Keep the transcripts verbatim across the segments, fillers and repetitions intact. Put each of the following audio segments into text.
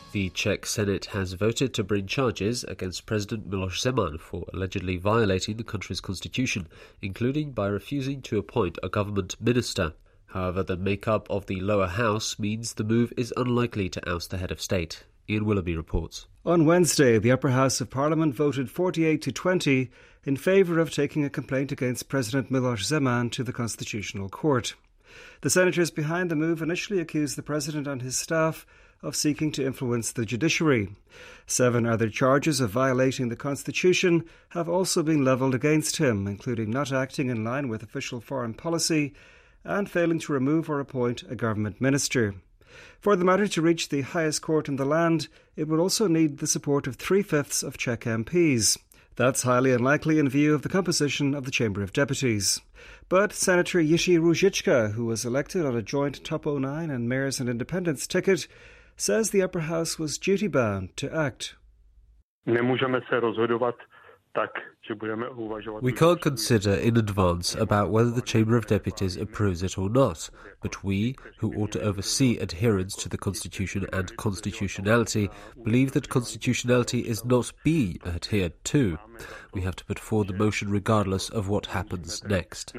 The Czech Senate has voted to bring charges against President Miloš Zeman for allegedly violating the country's constitution, including by refusing to appoint a government minister. However, the makeup of the lower house means the move is unlikely to oust the head of state. Ian Willoughby reports. On Wednesday, the upper house of Parliament voted forty-eight to twenty in favour of taking a complaint against President Miloš Zeman to the Constitutional Court. The senators behind the move initially accused the president and his staff of seeking to influence the judiciary. Seven other charges of violating the Constitution have also been levelled against him, including not acting in line with official foreign policy and failing to remove or appoint a government minister. For the matter to reach the highest court in the land, it would also need the support of three-fifths of Czech M Ps. That's highly unlikely in view of the composition of the Chamber of Deputies. But Senator Jiří Růžička, who was elected on a joint Top oh nine and Mayors and Independents ticket, says the upper house was duty-bound to act. We can't consider in advance about whether the Chamber of Deputies approves it or not, but we, who ought to oversee adherence to the Constitution and constitutionality, believe that constitutionality is not being adhered to. We have to put forward the motion regardless of what happens next.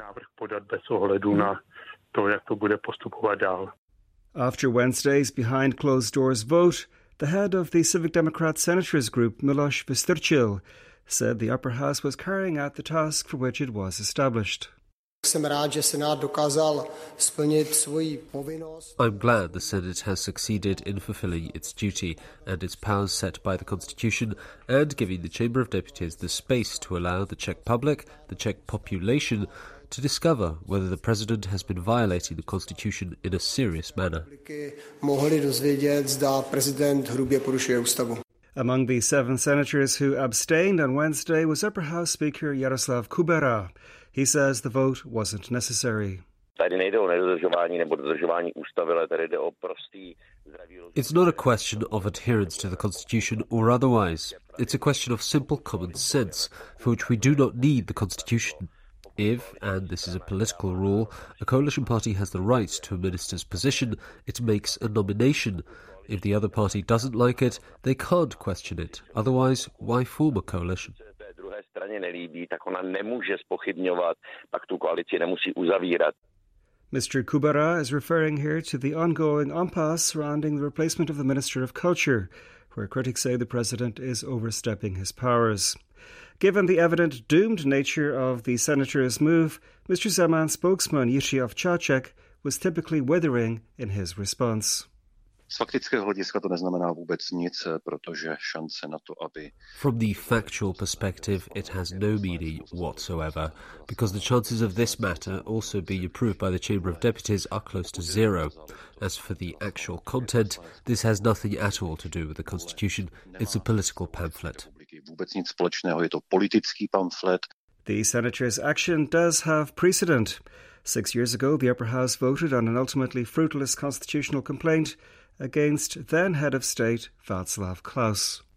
After Wednesday's behind-closed-doors vote, the head of the Civic Democrat Senators Group, Miloš Vystrčil, said the upper house was carrying out the task for which it was established. I'm glad the Senate has succeeded in fulfilling its duty and its powers set by the Constitution and giving the Chamber of Deputies the space to allow the Czech public, the Czech population, to discover whether the President has been violating the Constitution in a serious manner. Among the seven senators who abstained on Wednesday was Upper House Speaker Jaroslav Kubera. He says the vote wasn't necessary. It's not a question of adherence to the Constitution or otherwise. It's a question of simple common sense, for which we do not need the Constitution. If, and this is a political rule, a coalition party has the right to a minister's position, it makes a nomination. If the other party doesn't like it, they can't question it. Otherwise, why form a coalition? Mister Kubera is referring here to the ongoing impasse surrounding the replacement of the Minister of Culture, where critics say the President is overstepping his powers. Given the evident doomed nature of the senator's move, Mister Zeman's spokesman Jiří Ovčáček was typically withering in his response. From the factual perspective, it has no meaning whatsoever, because the chances of this matter also being approved by the Chamber of Deputies are close to zero. As for the actual content, this has nothing at all to do with the Constitution. It's a political pamphlet. The senator's action does have precedent. Six years ago, the upper house voted on an ultimately fruitless constitutional complaint against then head of state Václav Klaus.